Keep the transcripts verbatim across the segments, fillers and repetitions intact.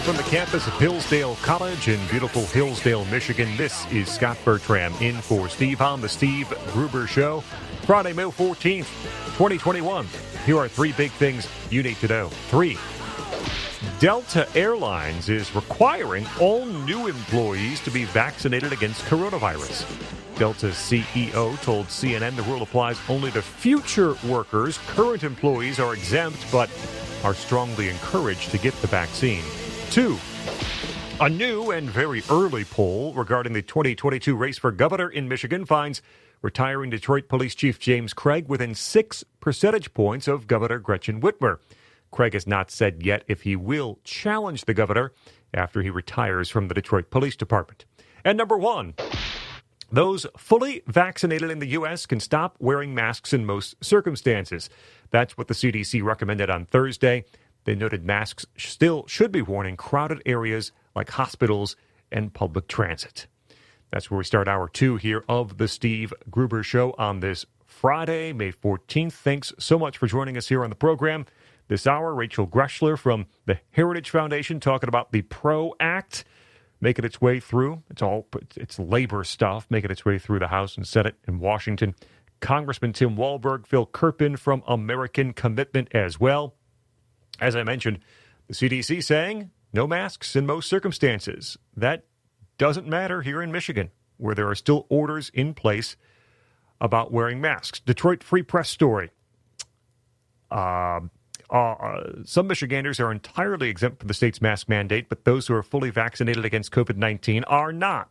from the campus of Hillsdale College in beautiful Hillsdale, Michigan. This is Scott Bertram in for Steve on the Steve Gruber Show. Friday, May fourteenth, twenty twenty-one. Here are three big things you need to know. Three, Delta Airlines is requiring all new employees to be vaccinated against coronavirus. Delta's C E O told C N N the rule applies only to future workers. Current employees are exempt, but are strongly encouraged to get the vaccine. Two, a new and very early poll regarding the twenty twenty-two race for governor in Michigan finds retiring Detroit Police Chief James Craig within six percentage points of Governor Gretchen Whitmer. Craig has not said yet if he will challenge the governor after he retires from the Detroit Police Department. And number one, those fully vaccinated in the U S can stop wearing masks in most circumstances. That's what the C D C recommended on Thursday. They noted masks still should be worn in crowded areas like hospitals and public transit. That's where we start hour two here of the Steve Gruber Show on this Friday, May fourteenth. Thanks so much for joining us here on the program. This hour, Rachel Greshler from the Heritage Foundation talking about the PRO Act, making its way through. It's all it's labor stuff, making its way through the House and Senate in Washington. Congressman Tim Walberg, Phil Kerpen from American Commitment as well. As I mentioned, the C D C saying no masks in most circumstances. That doesn't matter here in Michigan, where there are still orders in place about wearing masks. Detroit Free Press story. Uh, uh, some Michiganders are entirely exempt from the state's mask mandate, but those who are fully vaccinated against covid nineteen are not.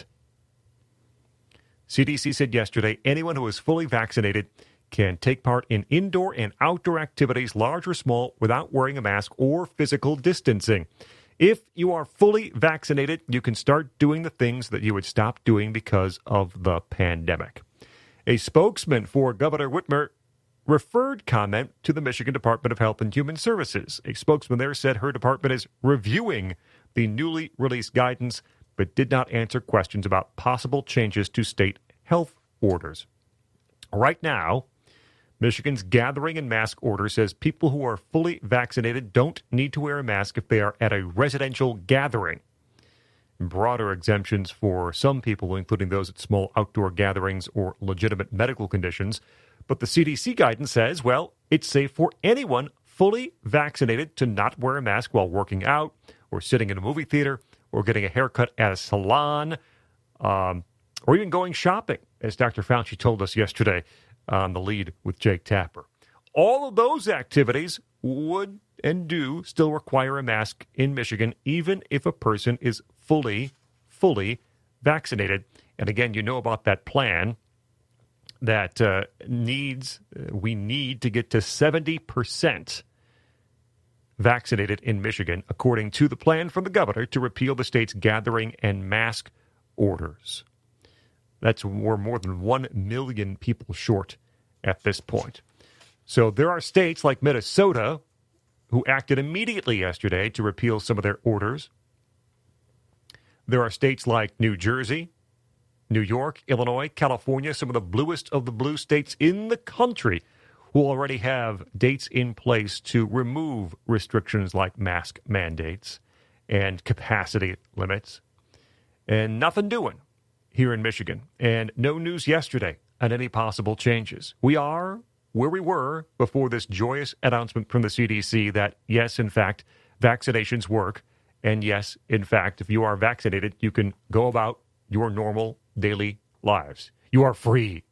C D C said yesterday anyone who is fully vaccinated can take part in indoor and outdoor activities, large or small, without wearing a mask or physical distancing. If you are fully vaccinated, you can start doing the things that you would stop doing because of the pandemic. A spokesman for Governor Whitmer referred comment to the Michigan Department of Health and Human Services. A spokesman there said her department is reviewing the newly released guidance, but did not answer questions about possible changes to state health orders. Right now, Michigan's gathering and mask order says people who are fully vaccinated don't need to wear a mask if they are at a residential gathering. Broader exemptions for some people, including those at small outdoor gatherings or legitimate medical conditions. But the C D C guidance says, well, it's safe for anyone fully vaccinated to not wear a mask while working out or sitting in a movie theater or getting a haircut at a salon, um, or even going shopping, as Doctor Fauci told us yesterday on The Lead with Jake Tapper. All of those activities would and do still require a mask in Michigan, even if a person is fully, fully vaccinated. And again, you know about that plan that uh, needs, uh, we need to get to seventy percent vaccinated in Michigan, according to the plan from the governor to repeal the state's gathering and mask orders. That's we're more than one million people short at this point. So there are states like Minnesota who acted immediately yesterday to repeal some of their orders. There are states like New Jersey, New York, Illinois, California, some of the bluest of the blue states in the country who already have dates in place to remove restrictions like mask mandates and capacity limits. And nothing doing here in Michigan. And no news yesterday on any possible changes. We are where we were before this joyous announcement from the C D C that, yes, in fact, vaccinations work. And yes, in fact, if you are vaccinated, you can go about your normal daily lives. You are free.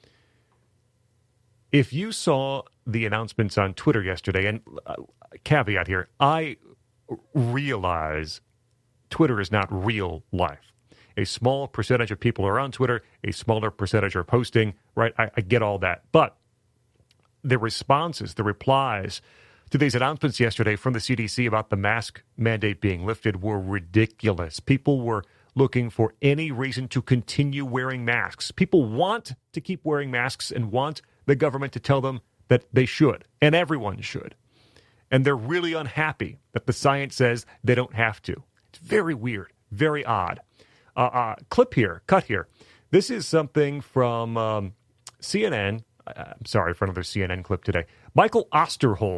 If you saw the announcements on Twitter yesterday, and uh, caveat here, I realize Twitter is not real life. A small percentage of people are on Twitter, a smaller percentage are posting, right? I, I get all that. But the responses, the replies to these announcements yesterday from the C D C about the mask mandate being lifted were ridiculous. People were looking for any reason to continue wearing masks. People want to keep wearing masks and want the government to tell them that they should, and everyone should. And they're really unhappy that the science says they don't have to. It's very weird, very odd. Uh, uh, clip here, cut here. This is something from um, C N N. I'm sorry for another C N N clip today. Michael Osterholm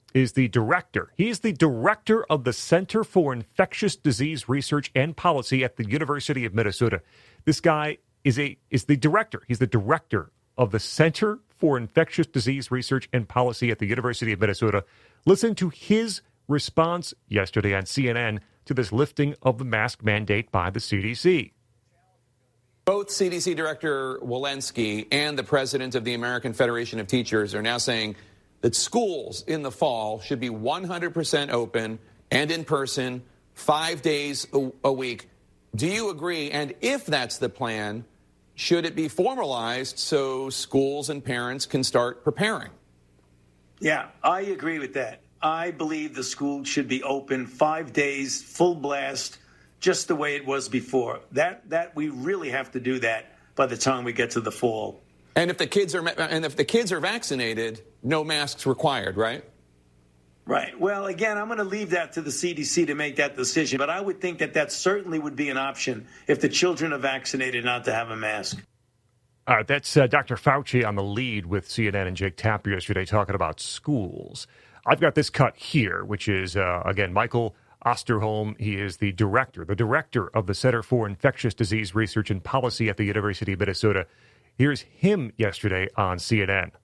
is the director. He's the director of the Center for Infectious Disease Research and Policy at the University of Minnesota. This guy is a is the director. He's the director of the Center for Infectious Disease Research and Policy at the University of Minnesota. Listen to his response yesterday on C N N to this lifting of the mask mandate by the C D C. Both C D C Director Walensky and the president of the American Federation of Teachers are now saying that schools in the fall should be one hundred percent open and in person five days a, a week. Do you agree? And if that's the plan, should it be formalized so schools and parents can start preparing? Yeah, I agree with that. I believe the school should be open five days, full blast, just the way it was before. That that we really have to do that by the time we get to the fall. And if the kids are and if the kids are vaccinated, no masks required, right? Right. Well, again, I'm going to leave that to the C D C to make that decision. But I would think that that certainly would be an option if the children are vaccinated not to have a mask. All right, that's uh, Doctor Fauci on the lead with C N N and Jake Tapper yesterday talking about schools. I've got this cut here, which is, uh, again, Michael Osterholm. He is the director, the director of the Center for Infectious Disease Research and Policy at the University of Minnesota. Here's him yesterday on C N N.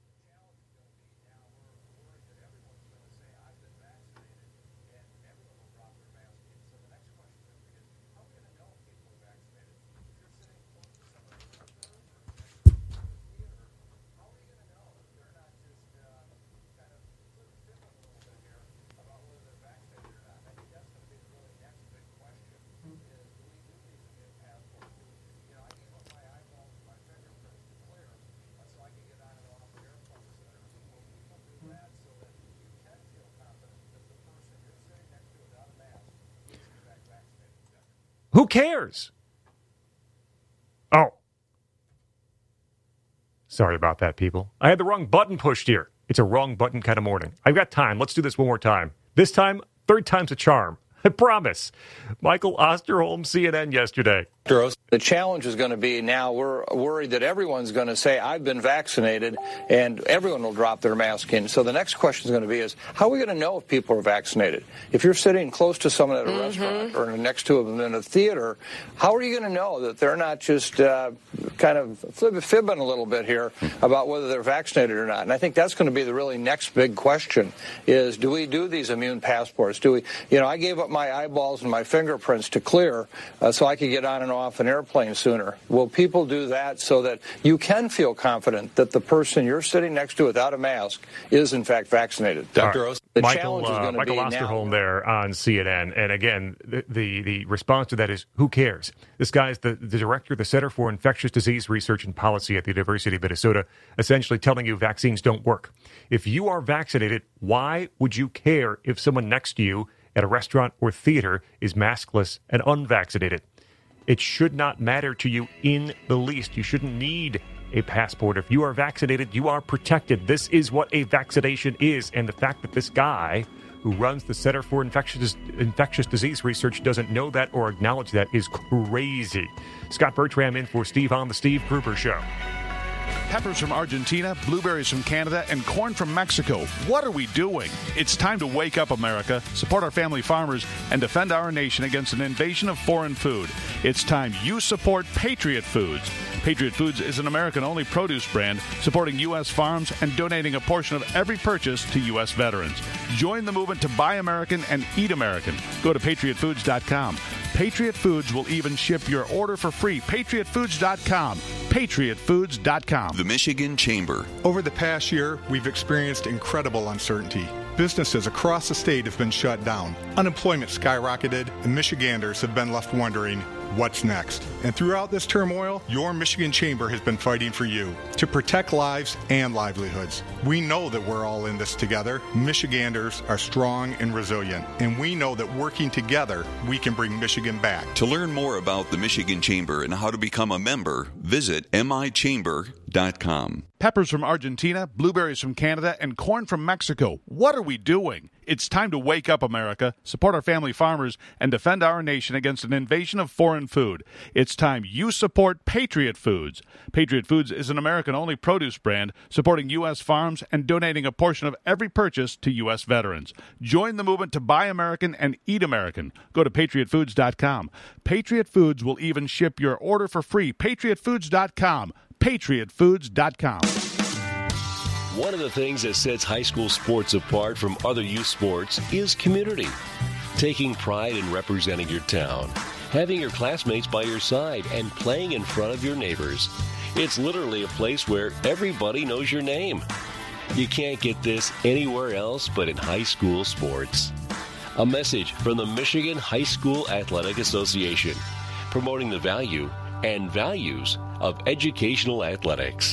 Who cares? Oh. Sorry about that, people. I had the wrong button pushed here. It's a wrong button kind of morning. I've got time. Let's do this one more time. This time, third time's a charm. I promise. Michael Osterholm, C N N yesterday. The challenge is going to be now we're worried that everyone's going to say, I've been vaccinated, and everyone will drop their mask in. So the next question is going to be is, how are we going to know if people are vaccinated? If you're sitting close to someone at a mm-hmm. restaurant or next to them in a theater, how are you going to know that they're not just uh, kind of fibbing a little bit here about whether they're vaccinated or not? And I think that's going to be the really next big question is, do we do these immune passports? Do we, you know, I gave up my eyeballs and my fingerprints to clear uh, so I could get on and off an airplane sooner. Will people do that so that you can feel confident that the person you're sitting next to without a mask is in fact vaccinated? Doctor Right. The Michael, challenge is going uh, to Michael be Osterholm now. There on C N N. And again, the, the, the response to that is, who cares? This guy is the, the director of the Center for Infectious Disease Research and Policy at the University of Minnesota, essentially telling you vaccines don't work. If you are vaccinated, why would you care if someone next to you at a restaurant or theater is maskless and unvaccinated? It should not matter to you in the least. You shouldn't need a passport. If you are vaccinated, you are protected. This is what a vaccination is. And the fact that this guy who runs the Center for Infectious, Infectious Disease Research doesn't know that or acknowledge that is crazy. Scott Bertram in for Steve on the Steve Gruber Show. Peppers from Argentina, blueberries from Canada, and corn from Mexico. What are we doing? It's time to wake up, America, support our family farmers, and defend our nation against an invasion of foreign food. It's time you support Patriot Foods. Patriot Foods is an American-only produce brand supporting U S farms and donating a portion of every purchase to U S veterans. Join the movement to buy American and eat American. Go to patriot foods dot com. Patriot Foods will even ship your order for free. patriot foods dot com. patriot foods dot com. The Michigan Chamber. Over the past year, we've experienced incredible uncertainty. Businesses across the state have been shut down. Unemployment skyrocketed, and Michiganders have been left wondering, what's next? And throughout this turmoil, your Michigan Chamber has been fighting for you to protect lives and livelihoods. We know that we're all in this together. Michiganders are strong and resilient, and we know that working together, we can bring Michigan back. To learn more about the Michigan Chamber and how to become a member, visit m i chamber dot com. Peppers from Argentina, blueberries from Canada, and corn from Mexico. What are we doing? It's time to wake up, America, support our family farmers, and defend our nation against an invasion of foreign food. It's time you support Patriot Foods. Patriot Foods is an American-only produce brand supporting U S farms and donating a portion of every purchase to U S veterans. Join the movement to buy American and eat American. Go to patriot foods dot com. Patriot Foods will even ship your order for free. patriot foods dot com. patriot foods dot com. One of the things that sets high school sports apart from other youth sports is community. Taking pride in representing your town, having your classmates by your side, and playing in front of your neighbors. It's literally a place where everybody knows your name. You can't get this anywhere else but in high school sports. A message from the Michigan High School Athletic Association, promoting the value and values of educational athletics.